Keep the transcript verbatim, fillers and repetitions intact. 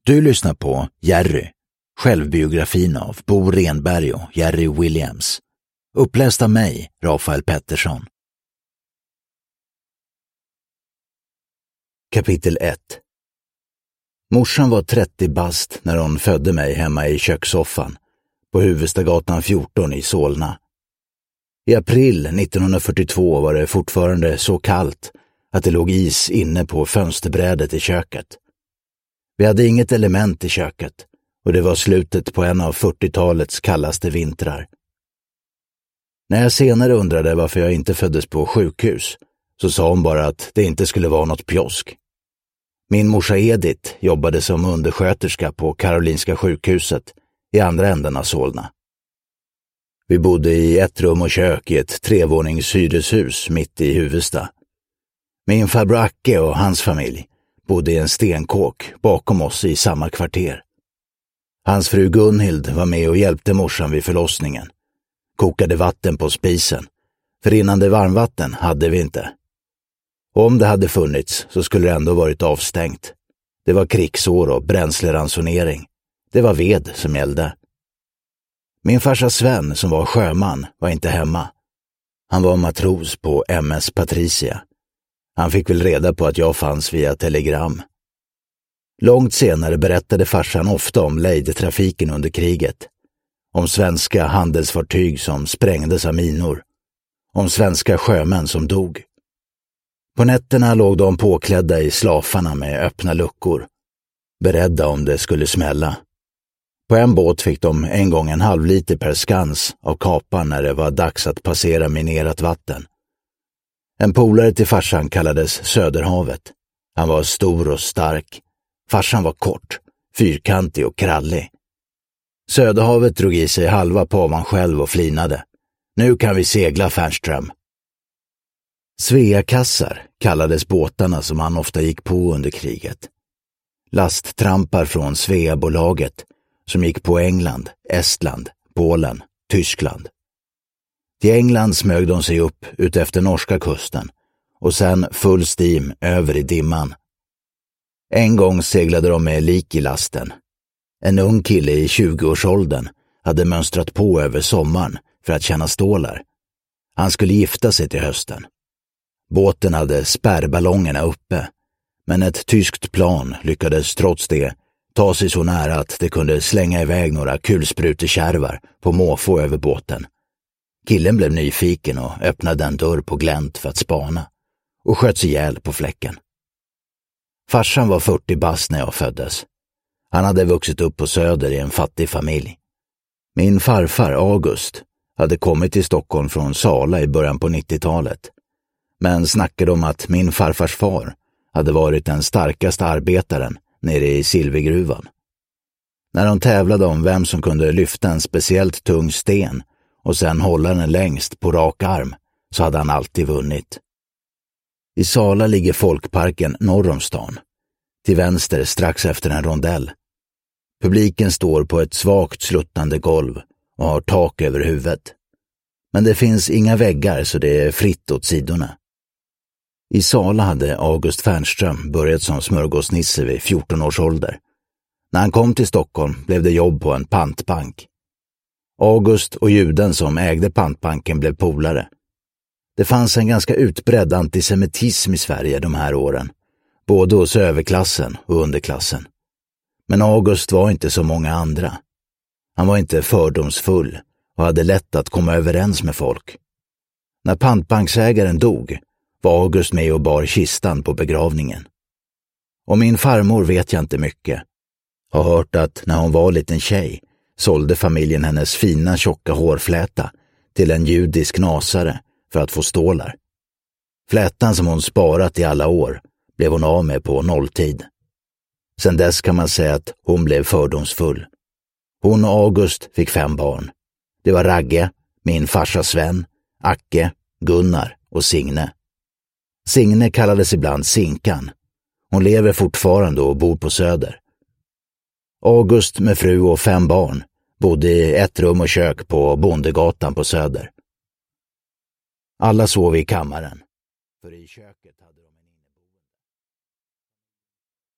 Du lyssnar på Jerry, självbiografin av Bo Renberg och Jerry Williams. Uppläst av mig, Rafael Pettersson. Kapitel ett. Morsan var trettio bast när hon födde mig hemma i kökssoffan på Huvudstagatan fjorton i Solna. I april nittonhundrafyrtiotvå var det fortfarande så kallt att det låg is inne på fönsterbrädet i köket. Vi hade inget element i köket och det var slutet på en av fyrtiotalets kallaste vintrar. När jag senare undrade varför jag inte föddes på sjukhus så sa hon bara att det inte skulle vara något pjosk. Min morsa Edith jobbade som undersköterska på Karolinska sjukhuset i andra änden av Solna. Vi bodde i ett rum och kök i ett trevånings hyreshus mitt i Huvudsta. Min farbror Acke och hans familj bodde i en stenkåk bakom oss i samma kvarter. Hans fru Gunhild var med och hjälpte morsan vid förlossningen. Kokade vatten på spisen, för rinnande varmvatten hade vi inte. Och om det hade funnits så skulle det ändå varit avstängt. Det var krigsår och bränsleransonering. Det var ved som gällde. Min farsa Sven, som var sjöman, var inte hemma. Han var matros på M S Patricia. Han fick väl reda på att jag fanns via telegram. Långt senare berättade farsan ofta om lejdetrafiken under kriget. Om svenska handelsfartyg som sprängdes av minor. Om svenska sjömän som dog. På nätterna låg de påklädda i slafarna med öppna luckor. Beredda om det skulle smälla. På en båt fick de en gång en halv liter per skans av kapan när det var dags att passera minerat vatten. En polare till farsan kallades Söderhavet. Han var stor och stark. Farsan var kort, fyrkantig och krallig. Söderhavet drog i sig halva pavan själv och flinade. Nu kan vi segla, Fernström. Sveakassar kallades båtarna som han ofta gick på under kriget. Lasttrampar från Sveabolaget som gick på England, Estland, Polen, Tyskland. Till England smög de sig upp ut efter norska kusten och sen full steam över i dimman. En gång seglade de med lik i lasten. En ung kille i tjugoårsåldern hade mönstrat på över sommaren för att tjäna stålar. Han skulle gifta sig till hösten. Båten hade spärrballongerna uppe, men ett tyskt plan lyckades trots det ta sig så nära att det kunde slänga iväg några kulsprutekärvar på måfå över båten. Killen blev nyfiken och öppnade en dörr på glänt för att spana och sköts ihjäl på fläcken. Farsan var fyrtio bast när jag föddes. Han hade vuxit upp på Söder i en fattig familj. Min farfar August hade kommit till Stockholm från Sala i början på nittiotalet. Men snackade om att min farfars far hade varit den starkaste arbetaren nere i silvergruvan. När de tävlade om vem som kunde lyfta en speciellt tung sten och sen hålla den längst på rak arm så hade han alltid vunnit. I Sala ligger folkparken norr om stan. Till vänster strax efter en rondell. Publiken står på ett svagt sluttande golv och har tak över huvudet. Men det finns inga väggar så det är fritt åt sidorna. I Sala hade August Fernström börjat som smörgåsnisse vid fjorton års ålder. När han kom till Stockholm blev det jobb på en pantbank. August och juden som ägde pantbanken blev polare. Det fanns en ganska utbredd antisemitism i Sverige de här åren, både hos överklassen och underklassen. Men August var inte så många andra. Han var inte fördomsfull och hade lätt att komma överens med folk. När pantbanksägaren dog var August med och bar kistan på begravningen. Och min farmor vet jag inte mycket. Har hört att när hon var liten tjej sålde familjen hennes fina tjocka hårfläta till en judisk nasare för att få stålar. Flätan som hon sparat i alla år blev hon av med på nolltid. Sen dess kan man säga att hon blev fördomsfull. Hon och August fick fem barn. Det var Ragge, min farsa Sven, Acke, Gunnar och Signe. Signe kallades ibland Sinkan. Hon lever fortfarande och bor på Söder. August med fru och fem barn bodde i ett rum och kök på Bondegatan på Söder. Alla sov i kammaren. För i köket hade